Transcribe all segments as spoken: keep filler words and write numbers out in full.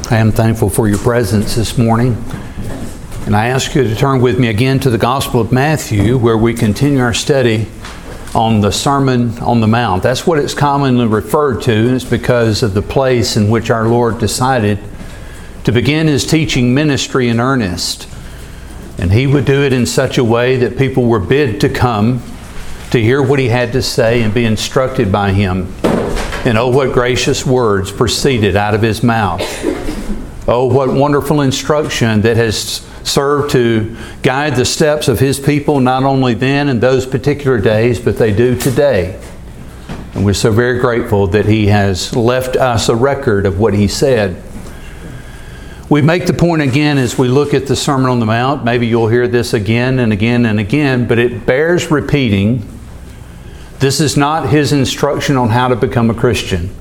I am thankful for your presence this morning. And I ask you to turn with me again to the Gospel of Matthew, where we continue our study on the Sermon on the Mount. That's what it's commonly referred to, and it's because of the place in which our Lord decided to begin His teaching ministry in earnest. And He would do it in such a way that people were bid to come to hear what He had to say and be instructed by Him. And oh, what gracious words proceeded out of His mouth. Oh, what wonderful instruction that has served to guide the steps of His people, not only then in those particular days, but they do today. And we're so very grateful that He has left us a record of what He said. We make the point again as we look at the Sermon on the Mount. Maybe you'll hear this again and again and again, but it bears repeating. This is not His instruction on how to become a Christian.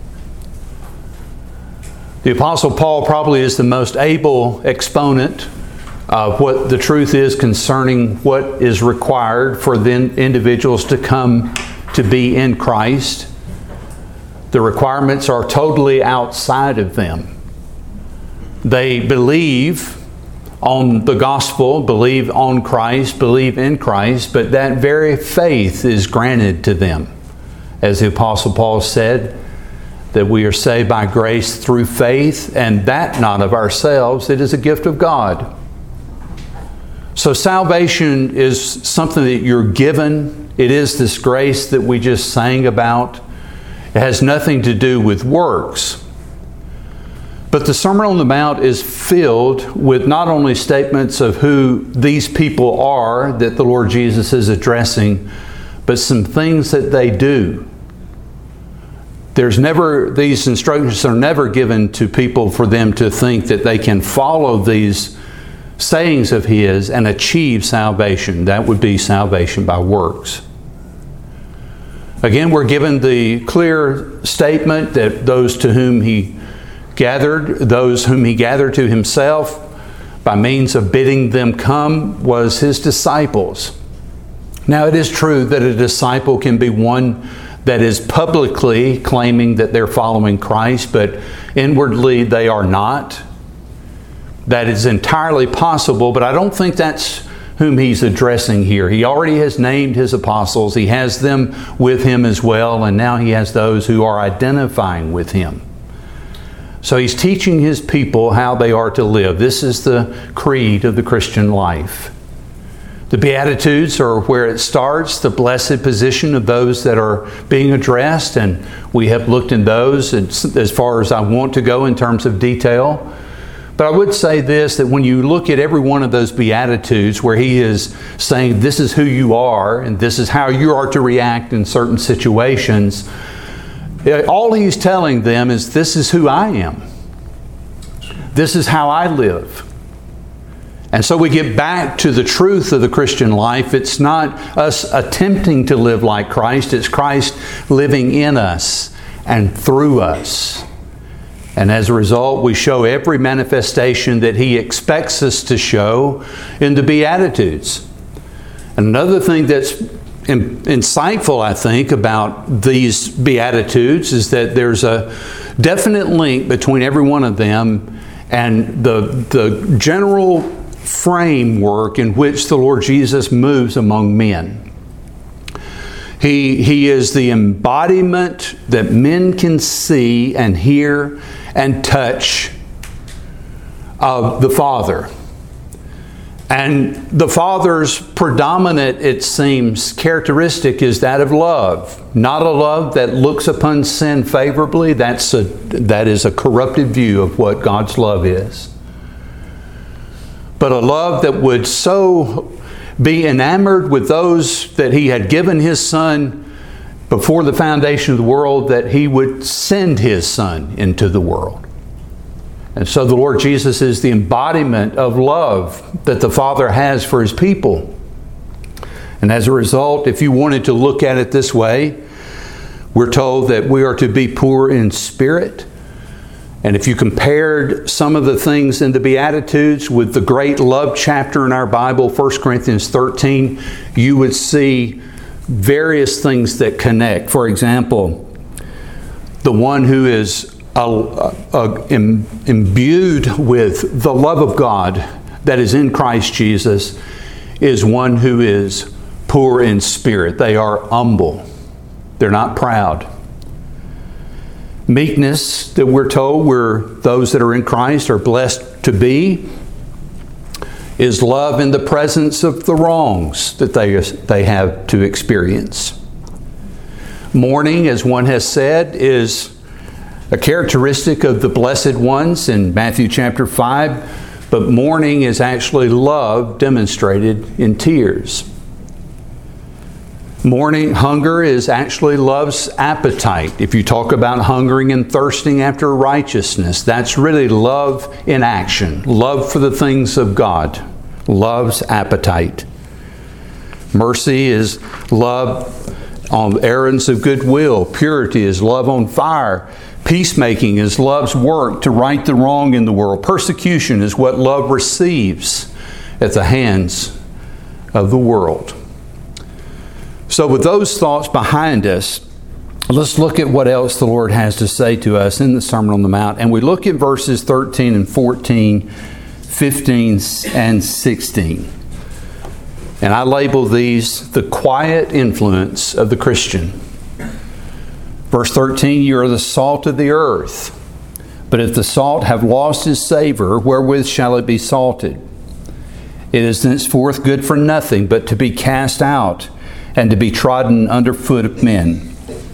The Apostle Paul probably is the most able exponent of what the truth is concerning what is required for then individuals to come to be in Christ. The requirements are totally outside of them. They believe on the gospel, believe on Christ, believe in Christ, but that very faith is granted to them. As the Apostle Paul said, that we are saved by grace through faith, and that not of ourselves, it is a gift of God. So salvation is something that you're given. It is this grace that we just sang about. It has nothing to do with works. But the Sermon on the Mount is filled with not only statements of who these people are that the Lord Jesus is addressing, but some things that they do. There's never, these instructions are never given to people for them to think that they can follow these sayings of His and achieve salvation. That would be salvation by works. Again, we're given the clear statement that those to whom He gathered, those whom He gathered to Himself by means of bidding them come, was His disciples. Now, it is true that a disciple can be one that is publicly claiming that they're following Christ, but inwardly they are not. That is entirely possible, but I don't think that's whom He's addressing here. He already has named His apostles. He has them with Him as well, and now He has those who are identifying with Him. So He's teaching His people how they are to live. This is the creed of the Christian life. The Beatitudes are where it starts, the blessed position of those that are being addressed, and we have looked in those as far as I want to go in terms of detail. But I would say this, that when you look at every one of those Beatitudes where He is saying this is who you are and this is how you are to react in certain situations, all He's telling them is this is who I am. This is how I live. And so we get back to the truth of the Christian life. It's not us attempting to live like Christ. It's Christ living in us and through us. And as a result, we show every manifestation that He expects us to show in the Beatitudes. Another thing that's in, insightful, I think, about these Beatitudes is that there's a definite link between every one of them and the, the general framework in which the Lord Jesus moves among men. He, he is the embodiment that men can see and hear and touch of the Father. And the Father's predominant, it seems, characteristic is that of love. Not a love that looks upon sin favorably. That's a, that is a corrupted view of what God's love is. But a love that would so be enamored with those that He had given His Son before the foundation of the world, that He would send His Son into the world. And so the Lord Jesus is the embodiment of love that the Father has for His people. And as a result, if you wanted to look at it this way, we're told that we are to be poor in spirit. And if you compared some of the things in the Beatitudes with the great love chapter in our Bible, First Corinthians thirteen, you would see various things that connect. For example, the one who is uh, uh, im- imbued with the love of God that is in Christ Jesus is one who is poor in spirit. They are humble. They're not proud. Meekness, that we're told we're those that are in Christ are blessed to be, is love in the presence of the wrongs that they, they have to experience. Mourning, as one has said, is a characteristic of the blessed ones in Matthew chapter five, but mourning is actually love demonstrated in tears. Mourning, hunger is actually love's appetite. If you talk about hungering and thirsting after righteousness, that's really love in action. Love for the things of God. Love's appetite. Mercy is love on errands of goodwill. Purity is love on fire. Peacemaking is love's work to right the wrong in the world. Persecution is what love receives at the hands of the world. So with those thoughts behind us, let's look at what else the Lord has to say to us in the Sermon on the Mount. And we look at verses thirteen and fourteen, fifteen and sixteen. And I label these the quiet influence of the Christian. Verse thirteen, you are the salt of the earth. But if the salt have lost its savor, wherewith shall it be salted? It is thenceforth good for nothing but to be cast out and to be trodden under foot of men.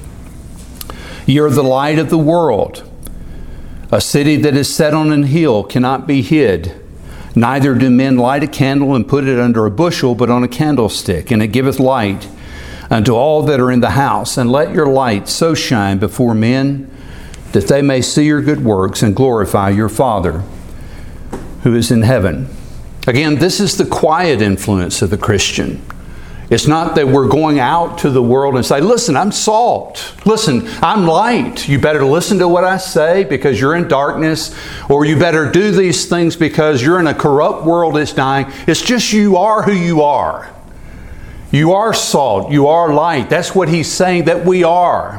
Ye are the light of the world. A city that is set on an hill cannot be hid. Neither do men light a candle and put it under a bushel, but on a candlestick, and it giveth light unto all that are in the house. And let your light so shine before men, that they may see your good works and glorify your Father who is in heaven. Again, this is the quiet influence of the Christian. It's not that we're going out to the world and say, listen, I'm salt. Listen, I'm light. You better listen to what I say because you're in darkness, or you better do these things because you're in a corrupt world that's dying. It's just you are who you are. You are salt. You are light. That's what He's saying that we are.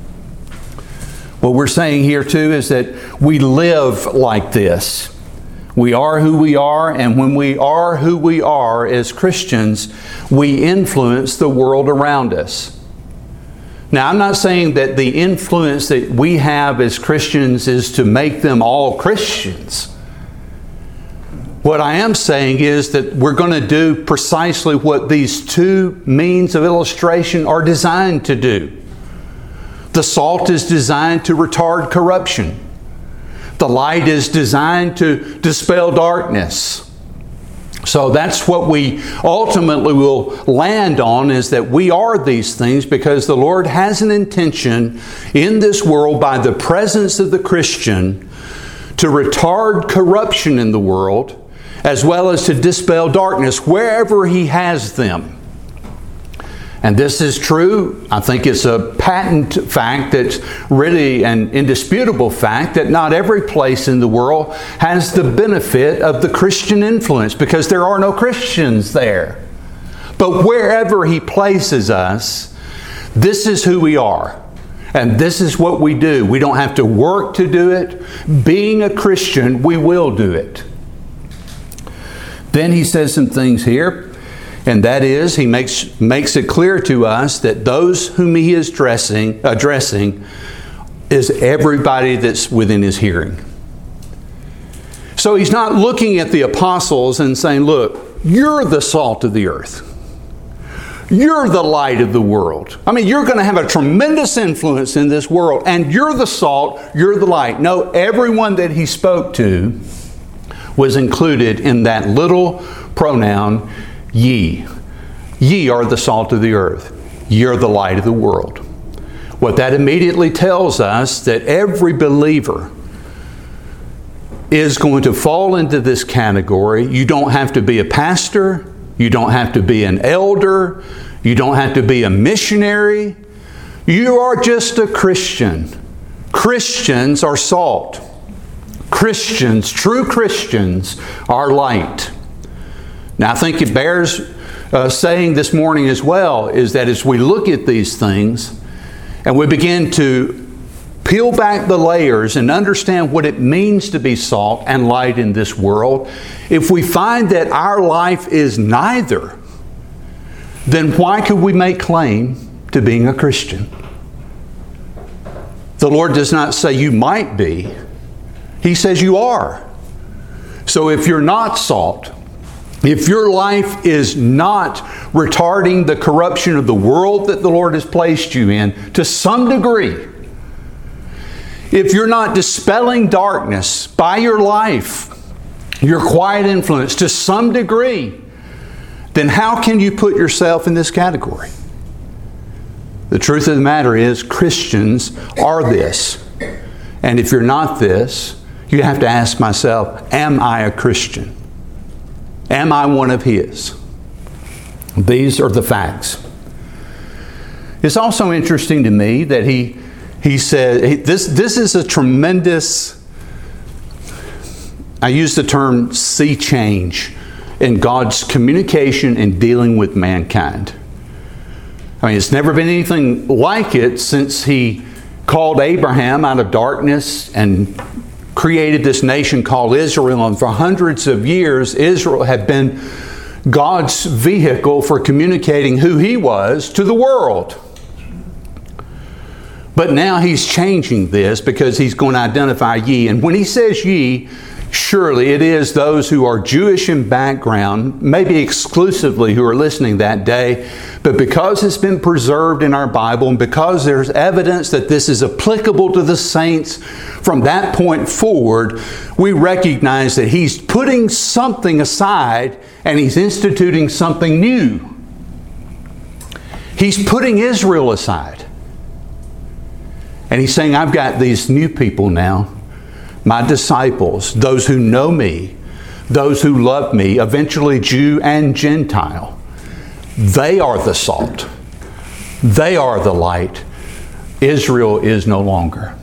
What we're saying here too is that we live like this. We are who we are, and when we are who we are as Christians, we influence the world around us. Now, I'm not saying that the influence that we have as Christians is to make them all Christians. What I am saying is that we're going to do precisely what these two means of illustration are designed to do. The salt is designed to retard corruption. The light is designed to dispel darkness. So that's what we ultimately will land on, is that we are these things because the Lord has an intention in this world by the presence of the Christian to retard corruption in the world as well as to dispel darkness wherever He has them. And this is true. I think it's a patent fact, that's really an indisputable fact, that not every place in the world has the benefit of the Christian influence because there are no Christians there. But wherever He places us, this is who we are. And this is what we do. We don't have to work to do it. Being a Christian, we will do it. Then he says some things here. And that is, he makes makes it clear to us that those whom he is addressing, addressing is everybody that's within his hearing. So he's not looking at the apostles and saying, look, you're the salt of the earth. You're the light of the world. I mean, you're going to have a tremendous influence in this world, and you're the salt, you're the light. No, everyone that he spoke to was included in that little pronoun, ye. Ye are the salt of the earth. You're the light of the world. What that immediately tells us that every believer is going to fall into this category. You don't have to be a pastor. You don't have to be an elder. You don't have to be a missionary. You are just a Christian. Christians are salt. Christians, true Christians, are light. Now, I think it bears uh, saying this morning as well, is that as we look at these things and we begin to peel back the layers and understand what it means to be salt and light in this world, if we find that our life is neither, then why could we make claim to being a Christian? The Lord does not say you might be. He says you are. So if you're not salt, if your life is not retarding the corruption of the world that the Lord has placed you in to some degree, if you're not dispelling darkness by your life, your quiet influence to some degree, then how can you put yourself in this category? The truth of the matter is, Christians are this. And if you're not this, you have to ask myself, am I a Christian? Am I one of His? These are the facts. It's also interesting to me that he he said, this, this is a tremendous, I use the term sea change in God's communication and dealing with mankind. I mean, it's never been anything like it since He called Abraham out of darkness and created this nation called Israel. And for hundreds of years, Israel had been God's vehicle for communicating who He was to the world. But now He's changing this because He's going to identify ye. And when He says ye, surely it is those who are Jewish in background, maybe exclusively who are listening that day. But because it's been preserved in our Bible and because there's evidence that this is applicable to the saints from that point forward, we recognize that He's putting something aside and He's instituting something new. He's putting Israel aside. And He's saying, I've got these new people now, my disciples, those who know Me, those who love Me, eventually Jew and Gentile. They are the salt. They are the light. Israel is no longer.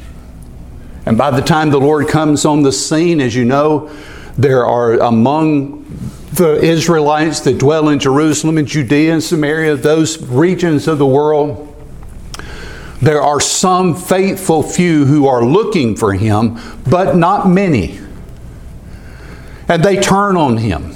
And by the time the Lord comes on the scene, as you know, there are among the Israelites that dwell in Jerusalem and Judea and Samaria, those regions of the world, there are some faithful few who are looking for Him, but not many. And they turn on Him.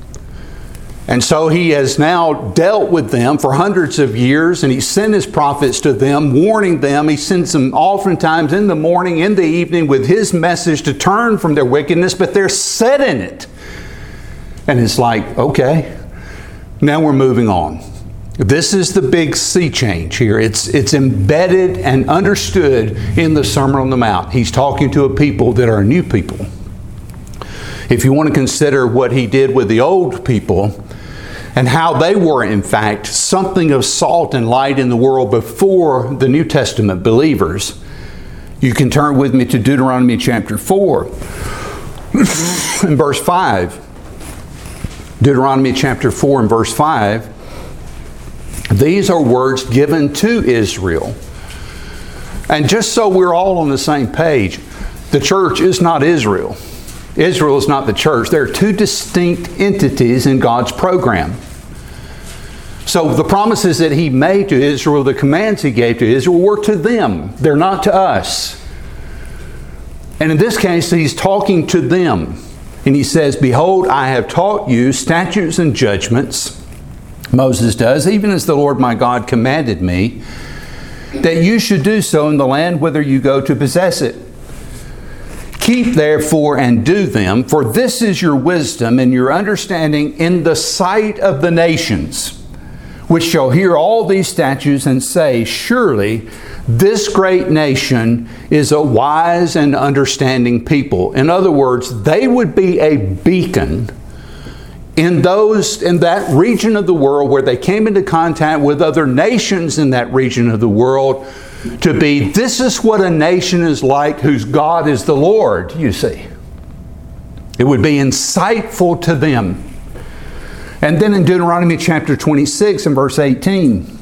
And so He has now dealt with them for hundreds of years, and He sent His prophets to them, warning them. He sends them oftentimes in the morning, in the evening, with His message to turn from their wickedness, but they're set in it. And it's like, okay, now we're moving on. This is the big sea change here. It's, it's embedded and understood in the Sermon on the Mount. He's talking to a people that are new people. If you want to consider what He did with the old people and how they were, in fact, something of salt and light in the world before the New Testament believers, you can turn with me to Deuteronomy chapter four and verse five. Deuteronomy chapter four and verse five. These are words given to Israel. And just so we're all on the same page, the church is not Israel. Israel is not the church. There are two distinct entities in God's program. So the promises that He made to Israel, the commands He gave to Israel, were to them. They're not to us. And in this case, He's talking to them. And He says, behold, I have taught you statutes and judgments, Moses does, even as the Lord my God commanded me, that you should do so in the land whither you go to possess it. Keep therefore and do them, for this is your wisdom and your understanding in the sight of the nations, which shall hear all these statutes and say, surely this great nation is a wise and understanding people. In other words, they would be a beacon in those in that region of the world where they came into contact with other nations in that region of the world, to be, this is what a nation is like whose God is the Lord, you see. It would be insightful to them. And then in Deuteronomy chapter twenty-six and verse eighteen,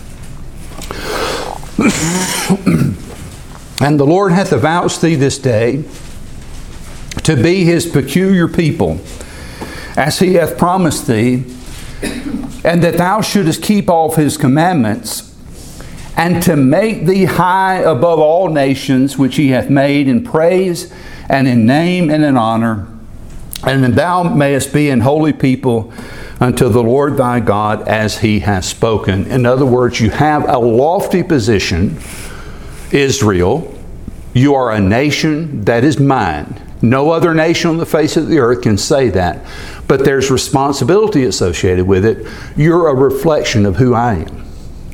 and the Lord hath avouched thee this day to be His peculiar people, as He hath promised thee, and that thou shouldest keep all of His commandments, and to make thee high above all nations which he hath made in praise and in name and in honor, and that thou mayest be an holy people unto the Lord thy God as he has spoken. In other words, you have a lofty position, Israel. You are a nation that is mine. No other nation on the face of the earth can say that. But there's responsibility associated with it. You're a reflection of who I am.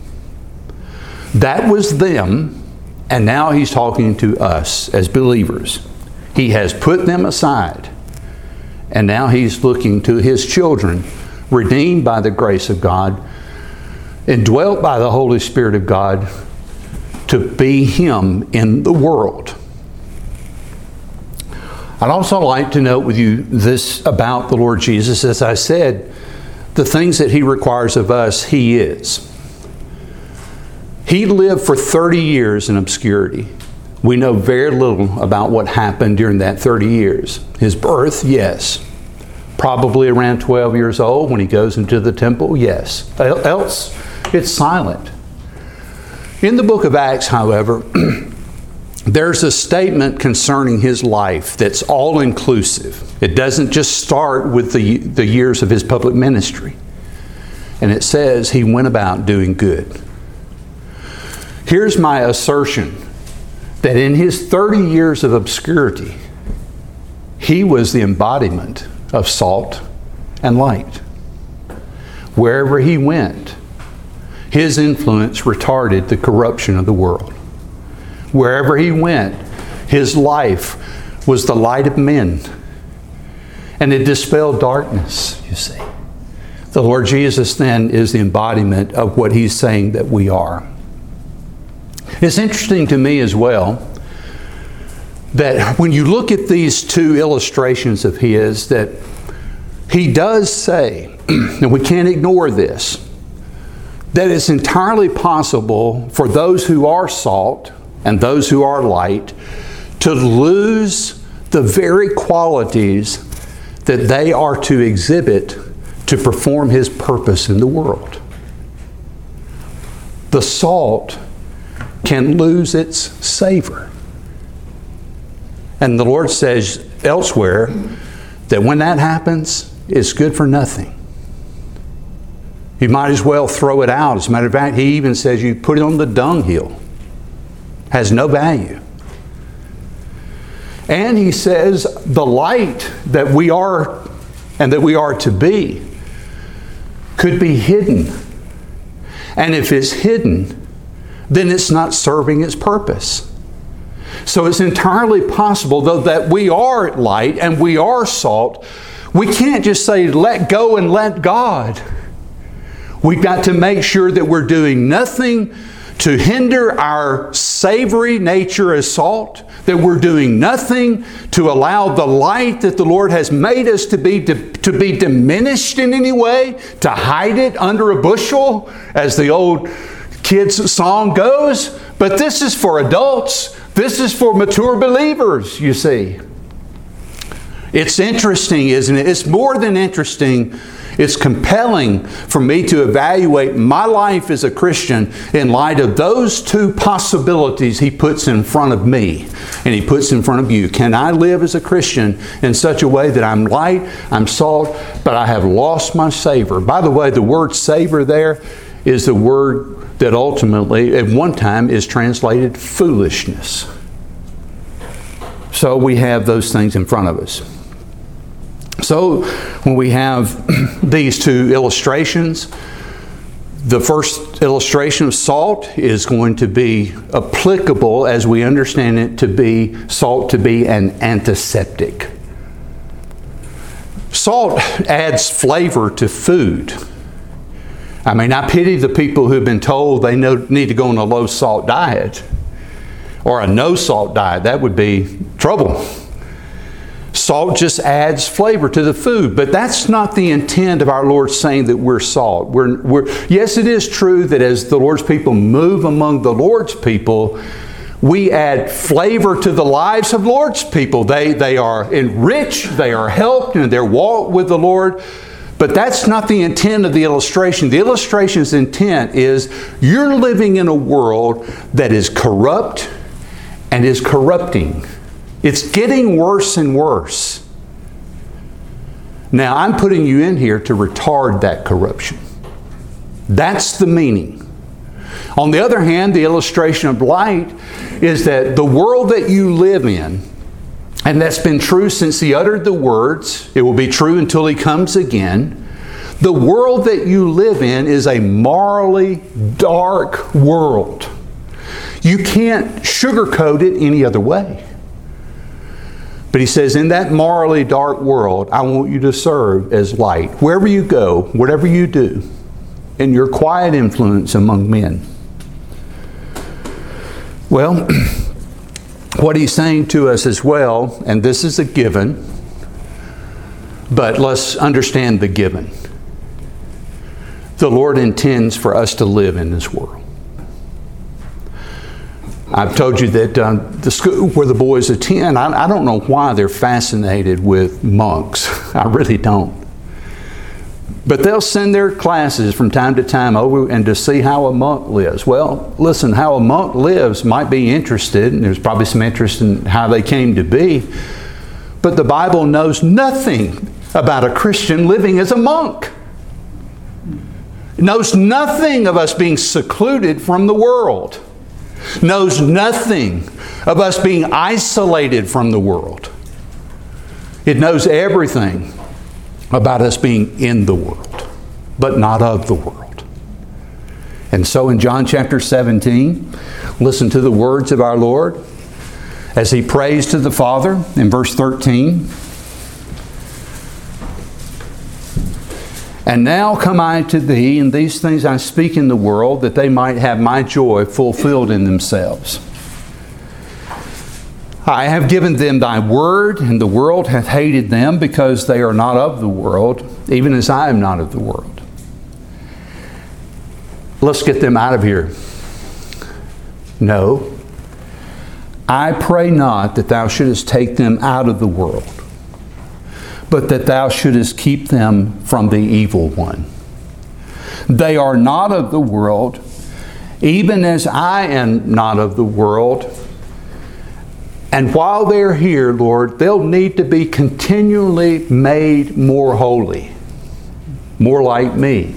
That was them, and now he's talking to us as believers. He has put them aside, and now he's looking to his children, redeemed by the grace of God, indwelt by the Holy Spirit of God, to be him in the world. I'd also like to note with you this about the Lord Jesus. As I said, the things that he requires of us, he is. He lived for thirty years in obscurity. We know very little about what happened during that thirty years. His birth, yes. Probably around twelve years old when he goes into the temple, yes. Else, it's silent. In the book of Acts, however, there's a statement concerning his life that's all-inclusive. It doesn't just start with the, the years of his public ministry. And it says he went about doing good. Here's my assertion, that in his thirty years of obscurity, he was the embodiment of salt and light. Wherever he went, his influence retarded the corruption of the world. Wherever he went, his life was the light of men. And it dispelled darkness, you see. The Lord Jesus then is the embodiment of what he's saying that we are. It's interesting to me as well that when you look at these two illustrations of his, that he does say, and we can't ignore this, that it's entirely possible for those who are salt and those who are light to lose the very qualities that they are to exhibit to perform his purpose in the world. The salt can lose its savor. And the Lord says elsewhere that when that happens, it's good for nothing. You might as well throw it out. As a matter of fact, he even says you put it on the dunghill. Has no value. And he says the light that we are and that we are to be could be hidden. And if it's hidden, then it's not serving its purpose. So it's entirely possible, though, that we are light and we are salt. We can't just say, let go and let God. We've got to make sure that we're doing nothing to hinder our savory nature as salt, that we're doing nothing to allow the light that the Lord has made us to be to, to be diminished in any way, to hide it under a bushel, as the old kids' song goes. But this is for adults. This is for mature believers, you see. It's interesting, isn't it? It's more than interesting. It's compelling for me to evaluate my life as a Christian in light of those two possibilities he puts in front of me and he puts in front of you. Can I live as a Christian in such a way that I'm light, I'm salt, but I have lost my savor? By the way, the word savor there is the word that ultimately at one time is translated foolishness. So we have those things in front of us. So when we have these two illustrations, the first illustration of salt is going to be applicable as we understand it to be salt to be an antiseptic. Salt adds flavor to food. I mean, I pity the people who've been told they know, need to go on a low salt diet or a no salt diet. That would be trouble. Salt just adds flavor to the food, but that's not the intent of our Lord saying that we're salt. We're, we're, yes, it is true that as the Lord's people move among the Lord's people, we add flavor to the lives of Lord's people. They, they are enriched, they are helped in their walk with the Lord. But that's not the intent of the illustration. The illustration's intent is you're living in a world that is corrupt and is corrupting. It's getting worse and worse. Now, I'm putting you in here to retard that corruption. That's the meaning. On the other hand, the illustration of light is that the world that you live in, and that's been true since He uttered the words, it will be true until He comes again. The world that you live in is a morally dark world. You can't sugarcoat it any other way. But He says, in that morally dark world, I want you to serve as light. Wherever you go, whatever you do, in your quiet influence among men. Well, what He's saying to us as well, and this is a given, but let's understand the given. The Lord intends for us to live in this world. I've told you that uh, the school where the boys attend, I, I don't know why they're fascinated with monks. I really don't. But they'll send their classes from time to time over and to see how a monk lives. Well, listen, how a monk lives might be interested, and there's probably some interest in how they came to be. But the Bible knows nothing about a Christian living as a monk. It knows nothing of us being secluded from the world. It knows nothing of us being isolated from the world. It knows everything about us being in the world, but not of the world. And so in John chapter seventeen, listen to the words of our Lord as He prays to the Father in verse thirteen. And now come I to Thee, and these things I speak in the world, that they might have my joy fulfilled in themselves. I have given them Thy word, and the world hath hated them, because they are not of the world, even as I am not of the world. Let's get them out of here. No. I pray not that Thou shouldest take them out of the world, but that Thou shouldest keep them from the evil one. They are not of the world, even as I am not of the world. And while they're here, Lord, they'll need to be continually made more holy, more like me.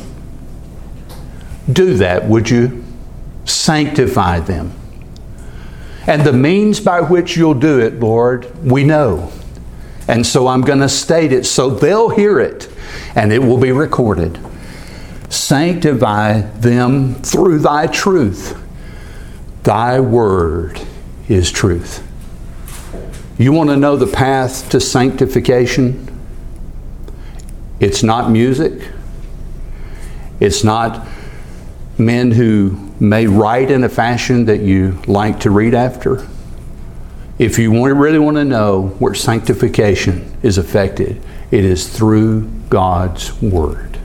Do that, would you? Sanctify them. And the means by which you'll do it, Lord, we know. And so I'm going to state it so they'll hear it and it will be recorded. Sanctify them through Thy truth. Thy word is truth. You want to know the path to sanctification? It's not music. It's not men who may write in a fashion that you like to read after. If you want, really want to know where sanctification is effected, it is through God's Word.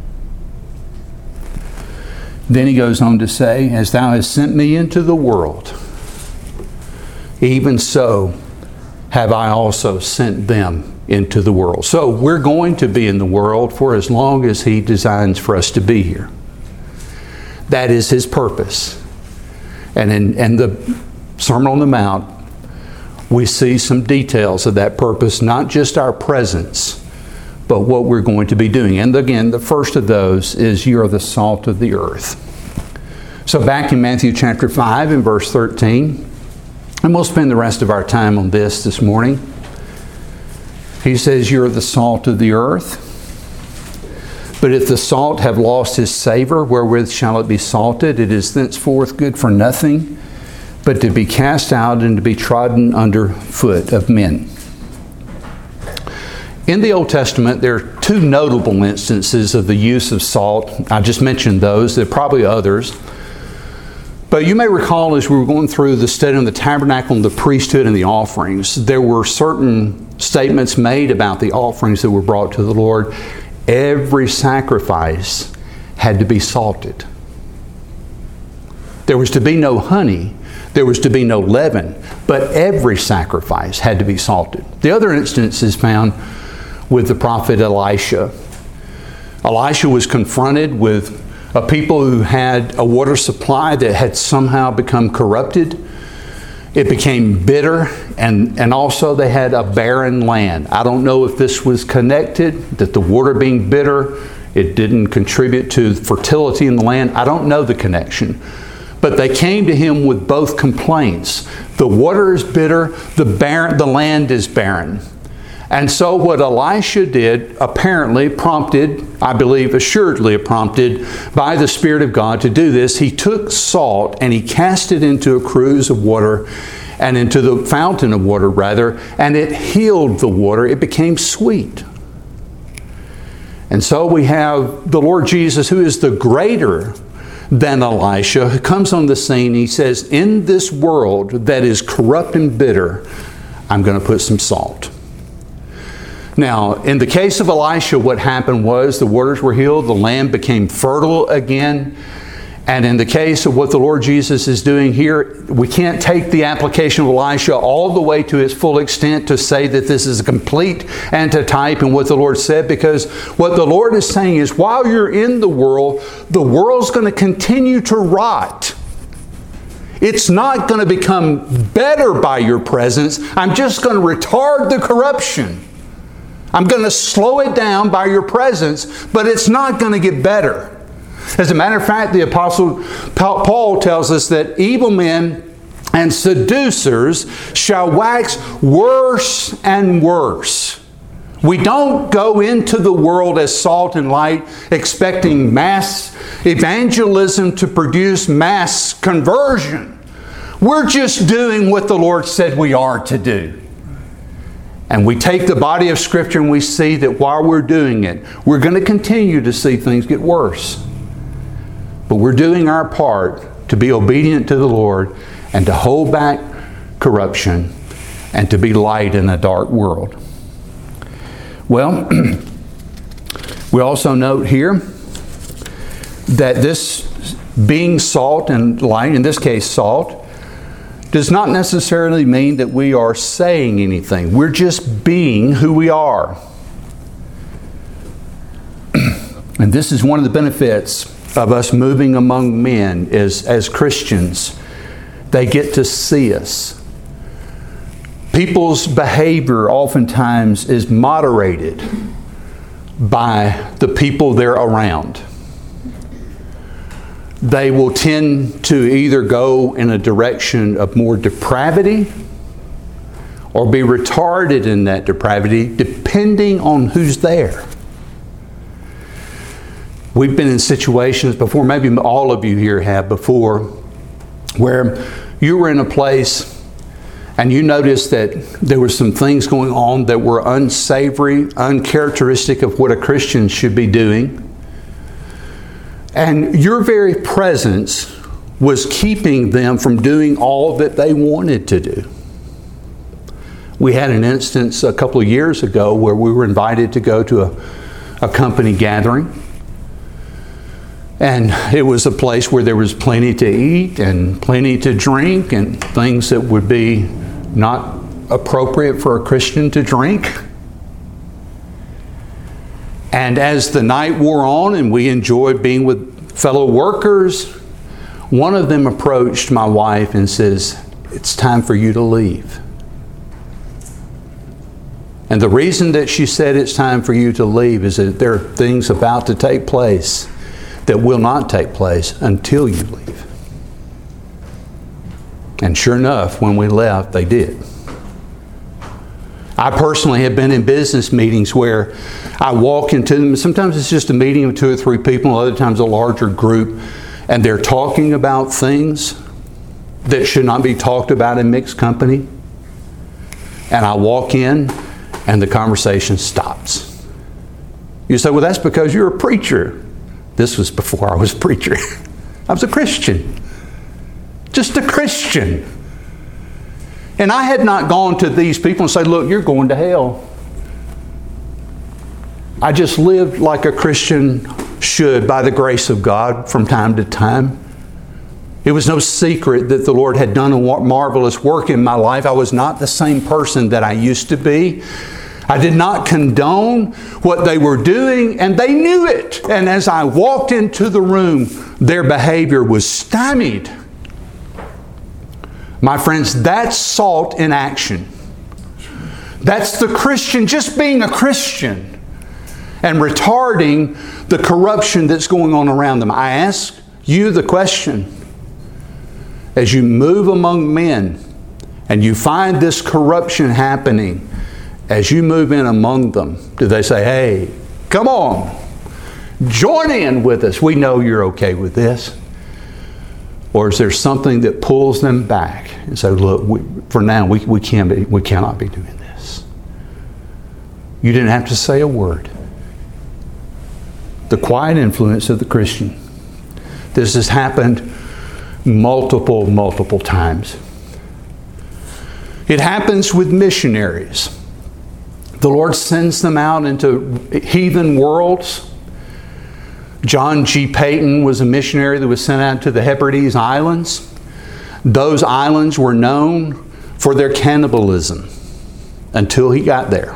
Then he goes on to say, as Thou hast sent me into the world, even so have I also sent them into the world. So we're going to be in the world for as long as He designs for us to be here. That is His purpose. And in, in the Sermon on the Mount, we see some details of that purpose, not just our presence, but what we're going to be doing. And again, the first of those is you are the salt of the earth. So back in Matthew chapter five and verse thirteen, and we'll spend the rest of our time on this this morning. He says, you're the salt of the earth. But if the salt have lost his savor, wherewith shall it be salted? It is thenceforth good for nothing, but to be cast out and to be trodden under foot of men. In the Old Testament, there are two notable instances of the use of salt. I just mentioned those. There are probably others. But you may recall as we were going through the study on the tabernacle and the priesthood and the offerings, there were certain statements made about the offerings that were brought to the Lord. Every sacrifice had to be salted. There was to be no honey. There was to be no leaven. But every sacrifice had to be salted. The other instance is found with the prophet Elisha. Elisha was confronted with a people who had a water supply that had somehow become corrupted. It became bitter, and, and also they had a barren land. I don't know if this was connected, that the water being bitter, it didn't contribute to fertility in the land. I don't know the connection. But they came to him with both complaints. The water is bitter, the, barren, the land is barren. And so what Elisha did, apparently prompted, I believe assuredly prompted by the Spirit of God to do this, he took salt and he cast it into a cruse of water, and into the fountain of water rather, and it healed the water. It became sweet. And so we have the Lord Jesus, who is the greater than Elisha, who comes on the scene. He says, in this world that is corrupt and bitter, I'm going to put some salt. Now, in the case of Elisha, what happened was the waters were healed, the land became fertile again. And in the case of what the Lord Jesus is doing here, we can't take the application of Elisha all the way to its full extent to say that this is a complete antitype in what the Lord said, because what the Lord is saying is, while you're in the world, the world's going to continue to rot. It's not going to become better by your presence. I'm just going to retard the corruption. I'm going to slow it down by your presence, but it's not going to get better. As a matter of fact, the Apostle Paul tells us that evil men and seducers shall wax worse and worse. We don't go into the world as salt and light expecting mass evangelism to produce mass conversion. We're just doing what the Lord said we are to do. And we take the body of Scripture and we see that while we're doing it, we're going to continue to see things get worse. But we're doing our part to be obedient to the Lord and to hold back corruption and to be light in a dark world. Well, we also note here that this being salt and light, in this case salt, does not necessarily mean that we are saying anything. We're just being who we are. And this is one of the benefits of us moving among men is, as Christians, they get to see us. People's behavior oftentimes is moderated by the people they're around. They will tend to either go in a direction of more depravity or be retarded in that depravity, depending on who's there. We've been in situations before, maybe all of you here have before, where you were in a place and you noticed that there were some things going on that were unsavory, uncharacteristic of what a Christian should be doing. And your very presence was keeping them from doing all that they wanted to do. We had an instance a couple of years ago where we were invited to go to a, a company gathering. And it was a place where there was plenty to eat and plenty to drink and things that would be not appropriate for a Christian to drink. And as the night wore on and we enjoyed being with fellow workers, one of them approached my wife and says, "It's time for you to leave." And the reason that she said it's time for you to leave is that there are things about to take place that will not take place until you leave. And sure enough, when we left, they did. I personally have been in business meetings where I walk into them. Sometimes it's just a meeting of two or three people, other times a larger group, and they're talking about things that should not be talked about in mixed company. And I walk in and the conversation stops. You say, "Well, that's because you're a preacher." This was before I was a preacher. I was a Christian. Just a Christian. And I had not gone to these people and said, "Look, you're going to hell." I just lived like a Christian should by the grace of God from time to time. It was no secret that the Lord had done a marvelous work in my life. I was not the same person that I used to be. I did not condone what they were doing, and they knew it. And as I walked into the room, their behavior was stymied. My friends, that's salt in action. That's the Christian just being a Christian and retarding the corruption that's going on around them. I ask you the question, as you move among men and you find this corruption happening, as you move in among them, do they say, hey, come on, join in with us. We know you're okay with this. Or is there something that pulls them back and say, look, we, for now, we, we, can't be, we cannot be doing this. You didn't have to say a word. The quiet influence of the Christian. This has happened multiple, multiple times. It happens with missionaries. The Lord sends them out into heathen worlds. John G. Payton was a missionary that was sent out to the Hebrides Islands. Those islands were known for their cannibalism until he got there.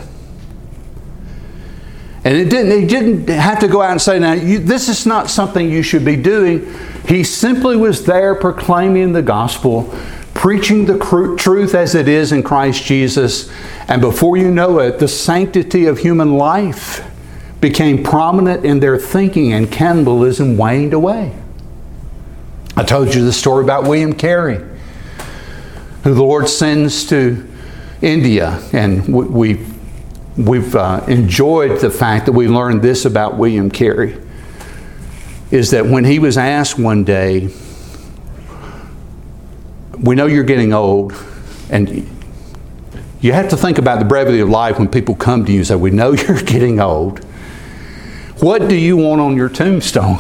And it didn't, he didn't have to go out and say, now, you, this is not something you should be doing. He simply was there proclaiming the gospel, preaching the cr- truth as it is in Christ Jesus. And before you know it, the sanctity of human life became prominent in their thinking, and cannibalism waned away. I told you the story about William Carey, who the Lord sends to India. And we, we've uh, enjoyed the fact that we learned this about William Carey, is that when he was asked one day, we know you're getting old, and you have to think about the brevity of life when people come to you and say, we know you're getting old. What do you want on your tombstone?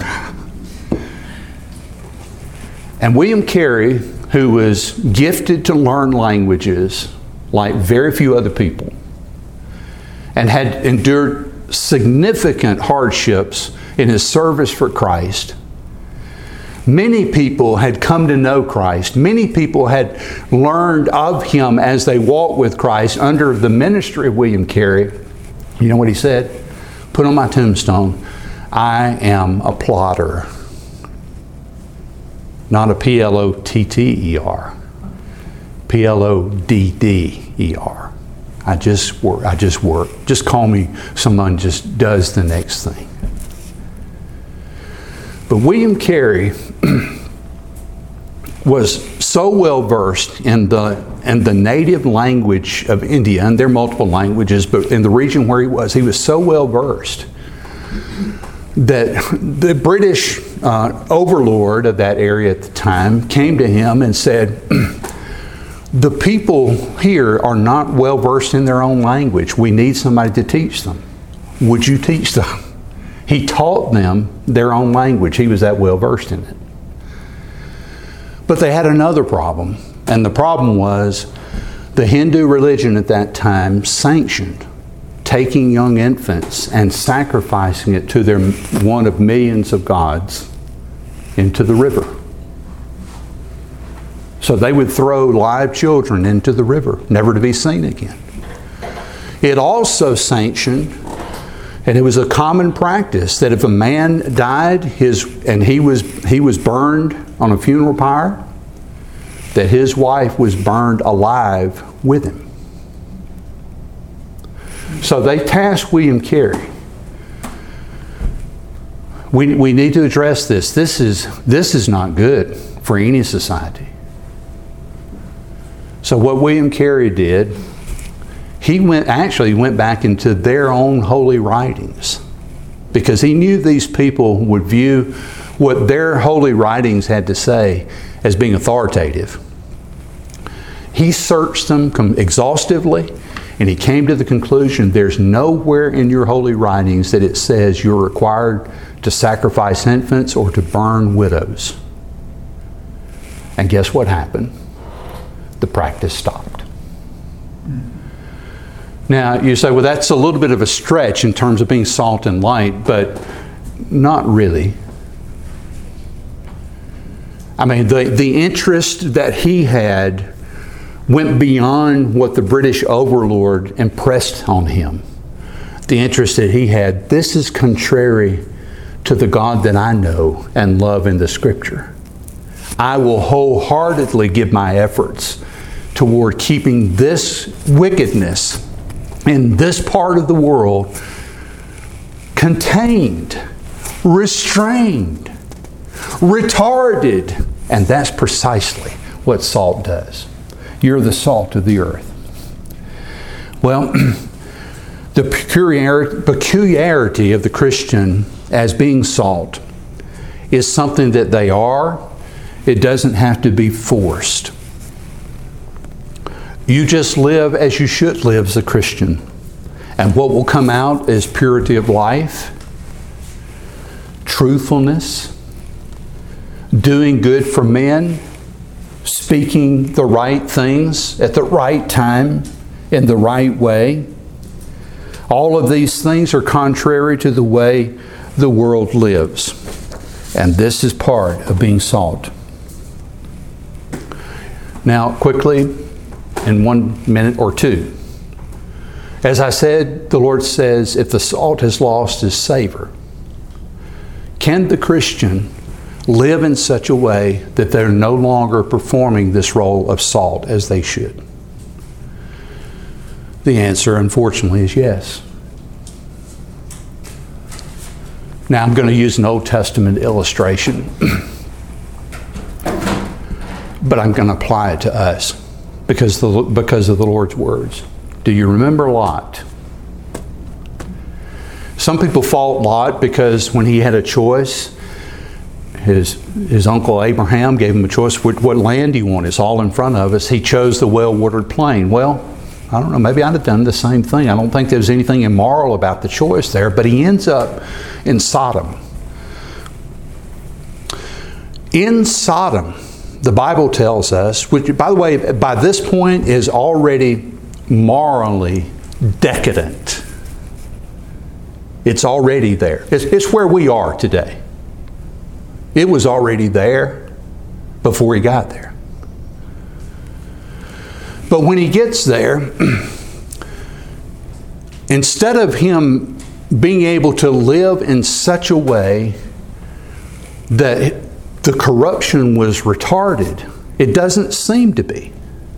And William Carey, who was gifted to learn languages like very few other people, and had endured significant hardships in his service for Christ, many people had come to know Christ. Many people had learned of Him as they walked with Christ under the ministry of William Carey. You know what he said? Put on my tombstone, I am a plodder. Not a P L O T T E R. P L O D D E R. I just work. I just work. Just call me someone just does the next thing. But William Carey was so well versed in the in the native language of India, and there are multiple languages, but in the region where he was, he was so well versed that the British uh, overlord of that area at the time came to him and said, the people here are not well versed in their own language. We need somebody to teach them. Would you teach them? He taught them their own language. He was that well versed in it. But they had another problem, and the problem was the Hindu religion at that time sanctioned taking young infants and sacrificing it to their one of millions of gods into the river. So they would throw live children into the river, never to be seen again. It also sanctioned, and it was a common practice, that if a man died his and he was he was burned on a funeral pyre, that his wife was burned alive with him. So they tasked William Carey. We, we need to address this. This is, this is not good for any society. So what William Carey did, he went actually went back into their own holy writings, because he knew these people would view what their holy writings had to say as being authoritative. He searched them exhaustively, and he came to the conclusion there's nowhere in your holy writings that it says you're required to sacrifice infants or to burn widows. And guess what happened? The practice stopped. Now, you say, well, that's a little bit of a stretch in terms of being salt and light, but not really. I mean, the, the interest that he had went beyond what the British overlord impressed on him, the interest that he had. This is contrary to the God that I know and love in the Scripture. I will wholeheartedly give my efforts toward keeping this wickedness in this part of the world contained, restrained, retarded. And that's precisely what salt does. You're the salt of the earth. Well, the peculiarity of the Christian as being salt is something that they are. It doesn't have to be forced. You just live as you should live as a Christian. And what will come out is purity of life, truthfulness, doing good for men, speaking the right things at the right time, in the right way. All of these things are contrary to the way the world lives. And this is part of being salt. Now, quickly, in one minute or two. As I said, the Lord says, if the salt has lost its savor, can the Christian live in such a way that they're no longer performing this role of salt as they should? The answer, unfortunately, is yes. Now, I'm going to use an Old Testament illustration, but I'm going to apply it to us because, the, because of the Lord's words. Do you remember Lot? Some people fault Lot because when he had a choice, his, his uncle Abraham gave him a choice. What, what land do you want? It's all in front of us. He chose the well-watered plain. Well, I don't know, maybe I'd have done the same thing. I don't think there's anything immoral about the choice there, but he ends up in Sodom. In Sodom, the Bible tells us, which, by the way, by this point is already morally decadent. It's already there. It's, it's where we are today. It was already there before he got there. But when he gets there, instead of him being able to live in such a way that the corruption was retarded, it doesn't seem to be.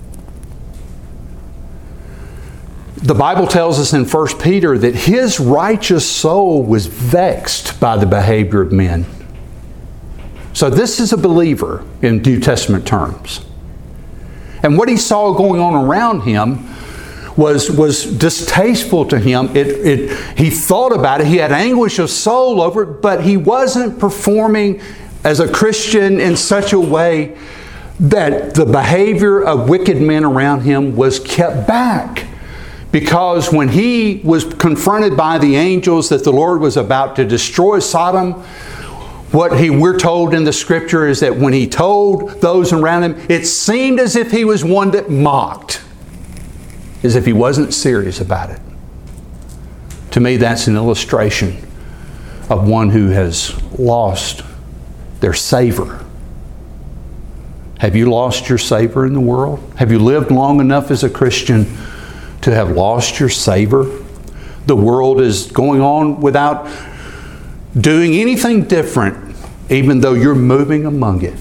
The Bible tells us in First Peter that his righteous soul was vexed by the behavior of men. So this is a believer in New Testament terms. And what he saw going on around him was, was distasteful to him. It, it, he thought about it. He had anguish of soul over it, but he wasn't performing as a Christian in such a way that the behavior of wicked men around him was kept back. Because when he was confronted by the angels that the Lord was about to destroy Sodom, what he, we're told in the Scripture is that when he told those around him, it seemed as if he was one that mocked, as if he wasn't serious about it. To me, that's an illustration of one who has lost their savor. Have you lost your savor in the world? Have you lived long enough as a Christian to have lost your savor? The world is going on without doing anything different, even though you're moving among it.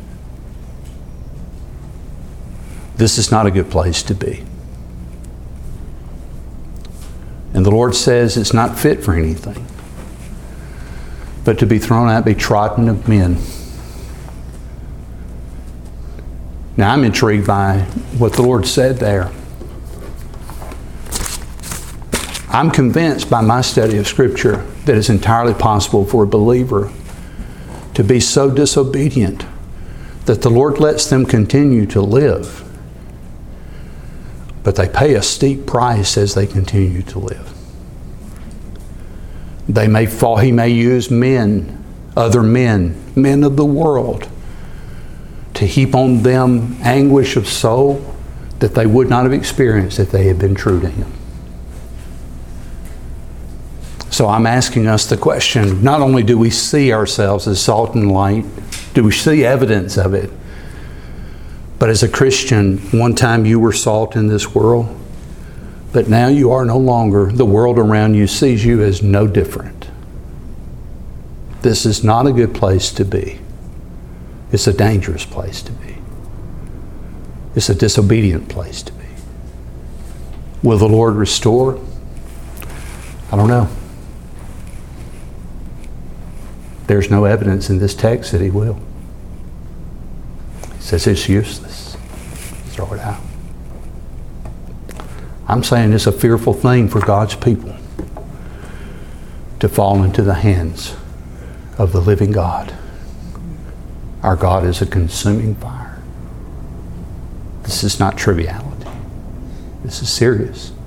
This is not a good place to be. And the Lord says it's not fit for anything but to be thrown out, be trodden of men. Now, I'm intrigued by what the Lord said there. I'm convinced by my study of Scripture that it's entirely possible for a believer to be so disobedient that the Lord lets them continue to live, but they pay a steep price as they continue to live. They may fall, he may use men, other men, men of the world, to heap on them anguish of soul that they would not have experienced if they had been true to Him. So I'm asking us the question, not only do we see ourselves as salt and light, do we see evidence of it, But as a Christian, one time you were salt in this world, but now you are no longer. The world around you sees you as no different. This is not a good place to be. It's a dangerous place to be. It's a disobedient place to be. Will the Lord restore? I don't know. There's no evidence in this text that He will. He says it's useless. Throw it out. I'm saying it's a fearful thing for God's people to fall into the hands of the living God. Our God is a consuming fire. This is not triviality. This is serious.